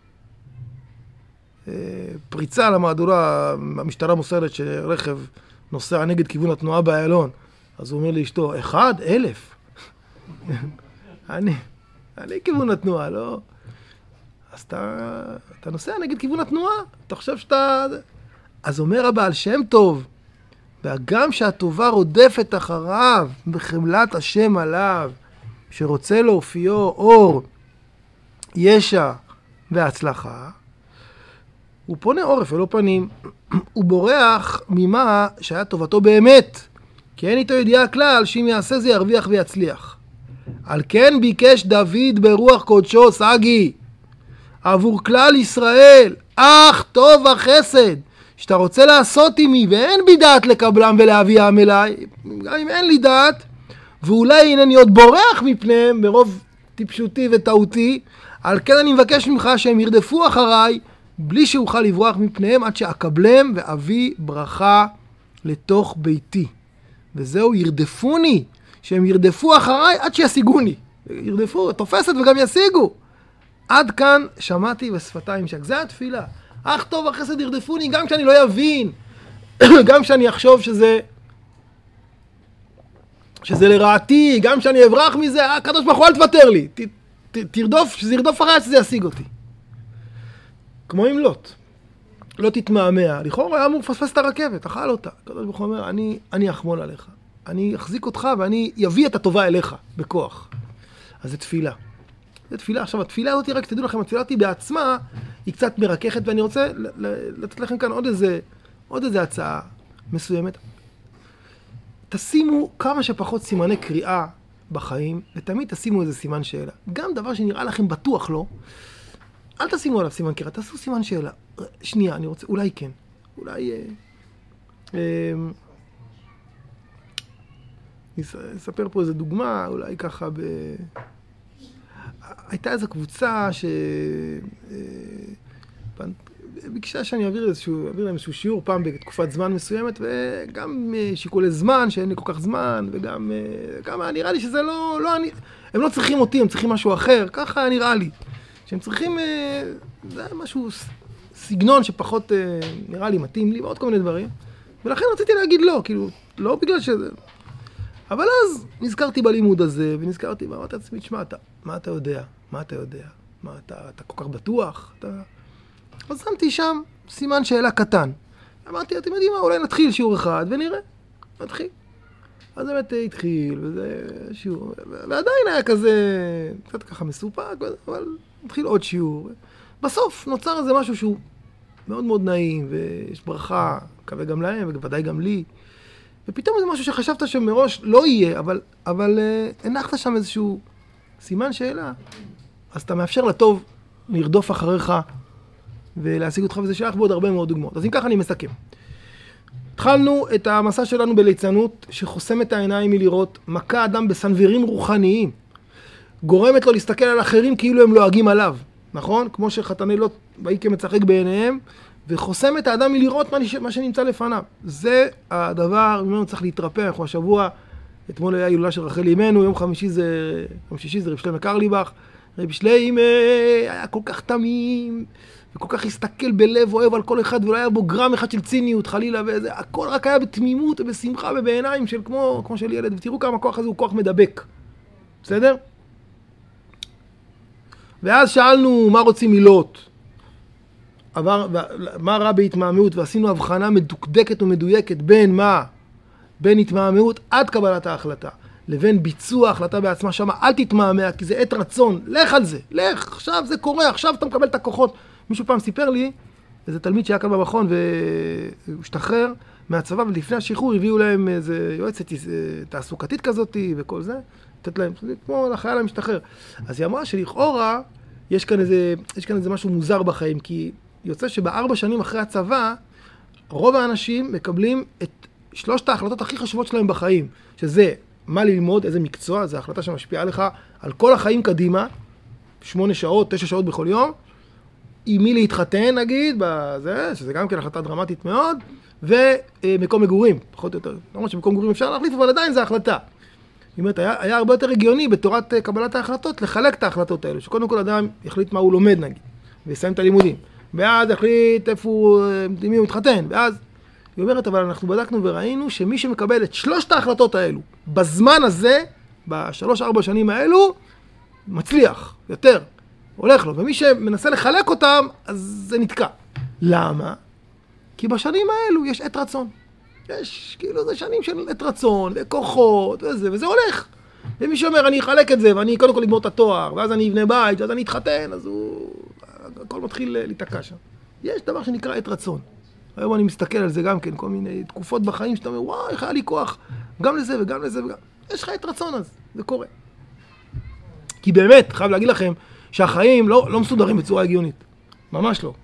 פריצה למהדורה, המשטרה מוסרת שרכב נוסע נגד כיוון התנועה באיילון. אז הוא אומר לאשתו, 1,000. אני כיוון התנועה, לא? אז אתה נוסע נגד כיוון התנועה, אתה חושב שאתה... אז אומר הבעל שם טוב, והגם שהטובה רודפת אחריו בחמלת השם עליו, שרוצה להופיעו אור ישע והצלחה, הוא פונה עורף ולא פנים, הוא בורח ממה שהיה טובתו באמת, כי אין איתו ידיעה כלל שאם יעשה זה ירוויח ויצליח. על כן ביקש דוד ברוח קודשו, סגי, עבור כלל ישראל, אך טוב וחסד, שאתה רוצה לעשות עמי ואין בי דעת לקבלם ולהביאם אליי, גם אם אין לי דעת, ואולי אינני עוד בורח מפניהם ברוב טיפשותי וטעותי, על כן אני מבקש ממך שהם ירדפו אחריי בלי שאוכל לברוח מפניהם עד שאקבלם ואביא ברכה לתוך ביתי. וזהו, ירדפוני, שהם ירדפו אחריי עד שישיגוני. ירדפו, תופסת וגם ישיגו. עד כאן שמעתי בשפתיים שק. זה התפילה. אך טוב החסד ירדפוני, גם כשאני לא יבין, גם כשאני אחשוב שזה לרעתי, גם כשאני אברח מזה, הקדוש ברוך הוא אל תוותר לי. תרדוף, שזה ירדוף אחריי, שזה ישיג אותי. כמו עם לוט. לא תתמהמה. לכאורה היה אמור לפספס את הרכבת, אכל אותה. הקדוש ברוך הוא אומר, אני אחמול עליך. אני אחזיק אותך ואני אביא את הטובה אליך, בכוח. אז זה תפילה. זה תפילה. עכשיו, התפילה הזאת, רק תדעו לכם, התפילה אותי בעצמה, היא קצת מרככת, ואני רוצה לתת לכם כאן עוד איזה הצעה מסוימת. תשימו כמה שפחות סימני קריאה בחיים, ותמיד תשימו איזה סימן שאלה. גם דבר שנראה לכם בטוח לא, אל תשימו עליו סימן קריאה, תעשו סימן שאלה. שנייה, אני רוצה, אולי כן. אולי... אני אספר פה איזו דוגמה, אולי ככה הייתה איזו קבוצה ביקשה שאני אעביר להם איזשהו שיעור פעם בתקופת זמן מסוימת, וגם שיקולי זמן, שאין לי כל כך זמן, וגם נראה לי שזה לא אני, הם לא צריכים אותי, הם צריכים משהו אחר, ככה נראה לי. שהם צריכים, זה משהו, סגנון שפחות נראה לי מתאים לי, ועוד כל מיני דברים. ולכן רציתי להגיד לא, כאילו, לא בגלל שזה... אבל אז נזכרתי בלימוד הזה, ונזכרתי, ואמרתי לעצמי, תשמע, מה אתה יודע? מה אתה יודע? מה אתה כל כך בטוח? אז שמתי שם סימן שאלה קטן. אמרתי, אתם יודעים מה, אולי נתחיל שיעור אחד ונראה. נתחיל. אז באמת התחיל, וזה שיעור, ועדיין היה כזה, קצת ככה מסופק, אבל נתחיל עוד שיעור. בסוף נוצר איזה משהו שהוא מאוד מאוד נעים, ויש ברכה, מקווה גם להם, ובוודאי גם לי. ופתאום זה משהו שחשבת שמראש לא יהיה, אבל הנחת שם איזשהו סימן שאלה, אז אתה מאפשר לטוב לרדוף אחריך ולהשיג אותך, וזה שייך בעוד הרבה מאוד דוגמאות. אז אם ככה אני מסכם. התחלנו את המסע שלנו בליצנות, שחוסם את העיניים מלראות, מכה אדם בסנוורים רוחניים, גורמת לו להסתכל על אחרים כאילו הם לועגים עליו, נכון? כמו שחתני לוט ויקם מצחק בעיניהם, וחוסם את האדם מלראות מה שנמצא לפניו. זה הדבר, ממנו צריך להתרפא. אנחנו השבוע, אתמול היה הילולה של רחל אמנו, יום שישי זה רב שלמה קרליבך. רב שלמה היה כל כך תמים, וכל כך הסתכל בלב אוהב על כל אחד, ולא היה בו גרם אחד של ציניות, חלילה, וזה, הכל רק היה בתמימות ובשמחה ובעיניים של כמו של ילד. ותראו כמה הכוח הזה הוא כוח מדבק. בסדר? ואז שאלנו מה רוצים מלוט. מה רע בהתמהמהות, ועשינו הבחנה מדוקדקת ומדויקת בין התמהמהות עד קבלת ההחלטה, לבין ביצוע ההחלטה בעצמה. שמה אל תתמהמה, כי זה עת רצון, לך על זה, לך, עכשיו זה קורה, עכשיו אתה מקבל את הכוחות. מישהו פעם סיפר לי, איזה תלמיד שהיה כאן במכון, והוא השתחרר מהצבא, ולפני השחרור הביאו להם איזה יועצת תעסוקתית כזאת, וכל זה, לתת להם, כמו לחייל המשתחרר. אז היא אמרה שלכאורה, יש כאן איזה משהו מוזר בחיים, כי יוצא שב4 שנים אחרי הצבא, רוב האנשים מקבלים את 3 ההחלטות הכי חשובות שלהם בחיים, שזה מה ללמוד, איזה מקצוע, זו החלטה שמשפיעה לך על כל החיים קדימה, 8 שעות, 9 שעות בכל יום, עם מי להתחתן נגיד, בזה, שזה גם כן החלטה דרמטית מאוד, ומקום מגורים, פחות או יותר. למרות שמקום מגורים אפשר להחליף, אבל עדיין זו החלטה. זאת אומרת, היה הרבה יותר הגיוני בתורת קבלת ההחלטות, לחלק את ההחלטות האלו, שקודם כל אדם יחליט מה הוא לומד נגיד, ויסיים את הלימודים. ואז יחליט עם מי הוא מתחתן, ואז היא אומרת, אבל אנחנו בדקנו וראינו שמי שמקבל את 3 ההחלטות האלו, בזמן הזה, ב3-4 שנים האלו, מצליח, יותר, הולך לו, ומי שמנסה לחלק אותם, אז זה נתקע. למה? כי בשנים האלו יש עת רצון. יש, כאילו, זה שנים של עת רצון, וכוחות, וזה הולך. ומי שאומר, אני אחלק את זה, ואני קודם כל אגמור את התואר, ואז אני אבנה בית, ואז אני אתחתן, אז הכל מתחיל להתקע שם. יש דבר שנקרא עת רצון. היום אני מסתכל על זה גם כן, כל מיני תקופות בחיים שאתה אומר, וואי, איך היה לי כוח, גם לזה וגם לזה וגם... יש לך עת רצון אז, זה קורה. כי באמת, חייב להגיד לכם, שהחיים לא מסודרים בצורה הגיונית. ממש לא.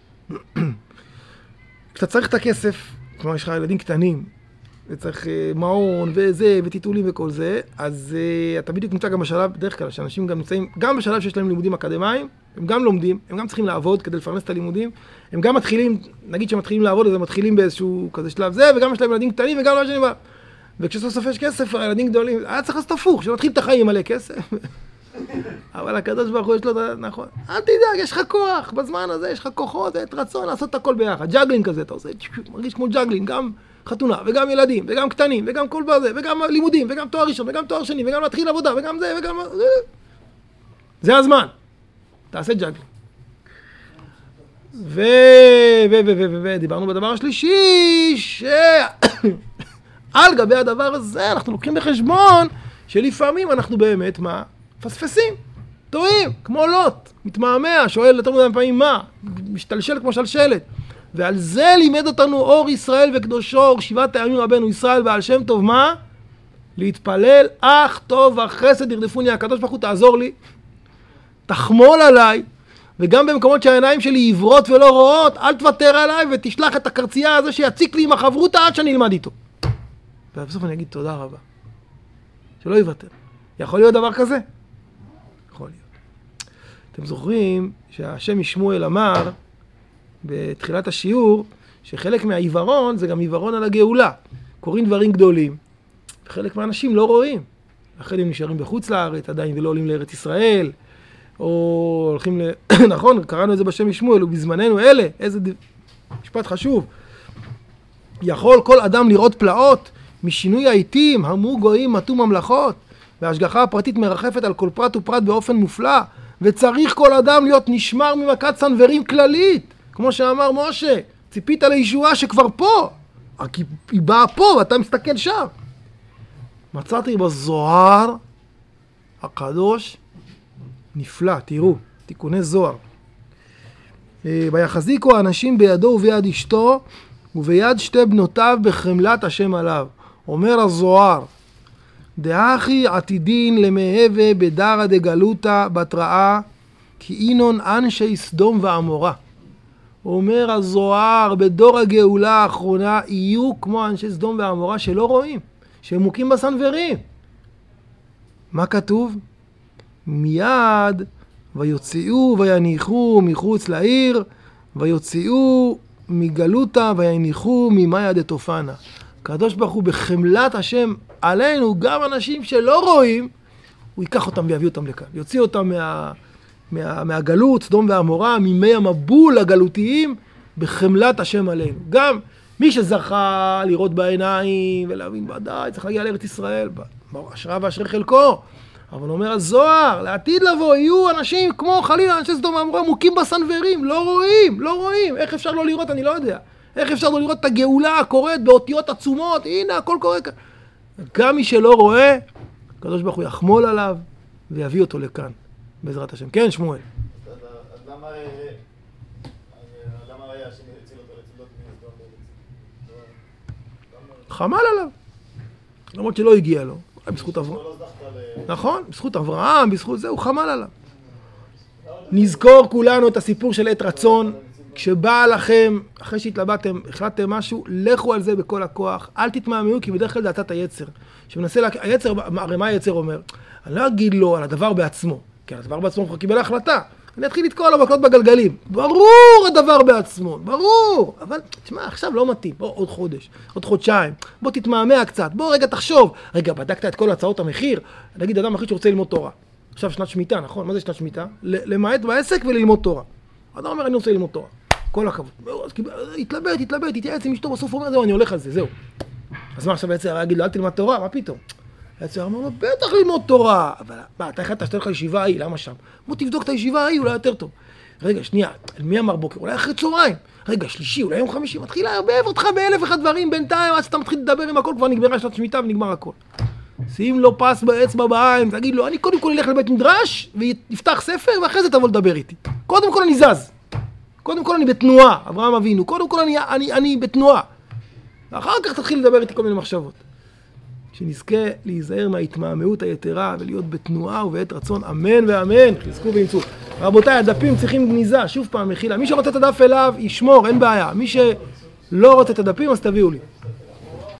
כשאתה צריך את הכסף, כלומר, יש לך ילדים קטנים, וצריך מעון וזה, וטיטולים וכל זה, אז אתה בדיוק נמצא גם בשלב, בדרך כלל, שאנשים גם נמצאים, גם בשלב שיש להם לימודים אקדמיים, הם גם לומדים, הם גם צריכים לעבוד כדי לפרנס את הלימודים, הם גם מתחילים, נגיד שמתחילים לעבוד, אז הם מתחילים באיזשהו כזה שלב זה, וגם יש להם ילדים קטנים וגם לא שאני בא. וכשסוף יש כסף, הילדים גדולים, היה צריך לעשות הפוך, שנתחיל את החיים מלא כסף. אבל הקדוש ברוך הוא יש לו, נכון, אל תדאג, יש לך כוח, בזמן הזה יש לך כוחות, את רצון לעשות את הכל ביחד, ג'אגלינג כזה, אתה עושה, מרגיש כמו ג'אגלינג, גם חתונה, וגם ילדים, וגם קטנים, וגם כל בזה, וגם לימודים, וגם תואר ראשון, וגם תואר שני, וגם להתחיל עבודה, וגם זה, וגם... זה הזמן. תעשה ג'אגלינג. דיברנו בדבר השלישי, על גבי הדבר הזה אנחנו לוקחים בחשבון שלפעמים אנחנו באמת, מה? פספסים, טועים, כמו לוט, מתמהמה, שואל יותר מדי פעמים מה? משתלשל כמו שלשלת. ועל זה לימד אותנו אור ישראל וקדושו, 7 הימים רבנו ישראל ועל שם טוב מה? להתפלל, אך טוב החסד ירדפוני, הקדוש ברוך הוא תעזור לי, תחמול עליי, וגם במקומות שהעיניים שלי עיוורות ולא רואות, אל תוותר עליי ותשלח את הקרצייה הזה שיציק לי עם החברותה עד שאני אלמד איתו. ובסוף אני אגיד תודה רבה. שלא יוותר. יכול להיות דבר כזה? יכול להיות. אתם זוכרים שהשם משמואל אמר בתחילת השיעור שחלק מהעיוורון זה גם עיוורון על הגאולה. קוראים דברים גדולים, וחלק מהאנשים לא רואים. אחרי הם נשארים בחוץ לארץ עדיין ולא עולים לארץ ישראל, או הולכים נכון, קראנו את זה בשם משמואל, ובזמננו אלה, איזה משפט חשוב. יכול כל אדם לראות פלאות, משינוי העיתים, המו גויים מטו ממלכות, וההשגחה הפרטית מרחפת על כל פרט ופרט באופן מופלא, וצריך כל אדם להיות נשמר ממכת סנוורים כללית, כמו שאמר משה, ציפית לישועה שכבר פה, היא באה פה ואתה מסתכל שם. מצאתי בזוהר הקדוש, נפלא, תראו, תיקוני זוהר. ויחזיקו האנשים בידו וביד אשתו, וביד שתי בנותיו בחמלת השם עליו. אומר הזוהר, דאחי עתידין למהווה בדרא דגלותא בתראה, כי אינון אנשי סדום ועמורה. אומר הזוהר, בדור הגאולה האחרונה יהיו כמו אנשי סדום ועמורה שלא רואים, שהם מוכים בסנוורים. מה כתוב? מיד ויוציאו ויניחו מחוץ לעיר, ויוציאו מגלותה ויניחו ממאיה דתופנה. הקדוש ברוך הוא בחמלת השם עלינו, גם אנשים שלא רואים, הוא ייקח אותם ויביא אותם לכאן. יוציא אותם מהגלות, סדום ועמורה, ממי המבול הגלותיים, בחמלת השם עלינו. גם מי שזכה לראות בעיניים ולהבין ודאי, צריך להגיע לארץ ישראל, אשרה ואשרי חלקו. אבל אומר הזוהר, לעתיד לבוא, יהיו אנשים כמו חלילה, אנשי סדום ועמורה, מוכים בסנוורים, לא רואים. איך אפשר לא לראות? אני לא יודע. איך אפשר לא לראות את הגאולה הקורית באותיות עצומות? הנה, הכל קורה כאן. גם מי שלא רואה, הקדוש ברוך הוא יחמול עליו ויביא אותו לכאן, בעזרת השם. כן, שמואל. אז למה היה השם הציל אותו לצדות מסדום? חמל עליו. למרות שלא הגיע לו. בזכות אברהם. נכון, בזכות אברהם, בזכות זה, הוא חמל עליו. נזכור כולנו את הסיפור של עת רצון. כשבא לכם, אחרי שהתלבטתם, החלטתם משהו, לכו על זה בכל הכוח. אל תתמהמהו, כי בדרך כלל זה עצת היצר. שמנסה היצר, הרי מה היצר אומר? אני לא אגיד לו על הדבר בעצמו. כי על הדבר בעצמו הוא קיבל החלטה. אני אתחיל לתקוע לו מקלות בגלגלים. ברור הדבר בעצמו, ברור. אבל תשמע, עכשיו לא מתאים. בוא עוד חודש, עוד חודשיים. בוא תתמהמה קצת. בוא רגע תחשוב. רגע, בדקת את כל הצעות המחיר. נגיד אדם מחליט שרוצה ללמוד תורה. עכשיו שנת שמיטה, נכון? מה זה שנת שמיטה? למעט בעסק וללמוד תורה. אדם אומר, אני רוצה ללמוד תורה. כל הכבוד. התלבט, התייעץ עם אשתו, בסוף הוא אומר, זהו, אני הולך על זה, זהו. אז מה עכשיו היצר יגיד לו, אל תלמד תורה, מה פתאום? היצר אמר לו, בטח ללמוד תורה. אבל מה, אתה החלטת שתהיה לך ישיבה ההיא, למה שם? בוא תבדוק את הישיבה ההיא, אולי יותר טוב. רגע, שנייה, מי אמר בוקר? אולי אחרי צהריים. רגע, שלישי, אולי יום חמישי, מתחיל לערבב אותך באלף ואחד דברים, בינתיים, עד שאתה מתחיל לדבר עם הכל, כבר נגמרה שנת שמיטה ונגמר הכל. שים לו פס באצבע בעין, תגיד לו, אני קודם כל אלך לבית מדרש, ויפתח ספר, ואחרי זה תבוא לדבר איתי. קודם כל אני זז. קודם כל אני בתנועה, אברהם אבינו, קודם כל אני בתנועה. ואחר כך תתחיל לדבר איתי כל מיני מחשבות. שנזכה להיזהר מההתמהמהות היתרה ולהיות בתנועה ובעת רצון, אמן ואמן, חזקו וימצאו. רבותיי, הדפים צריכים גניזה, שוב פעם מחילה. מי שרוצה את הדף אליו, ישמור, אין בעיה. מי שלא רוצה את הדפים, אז תביאו לי.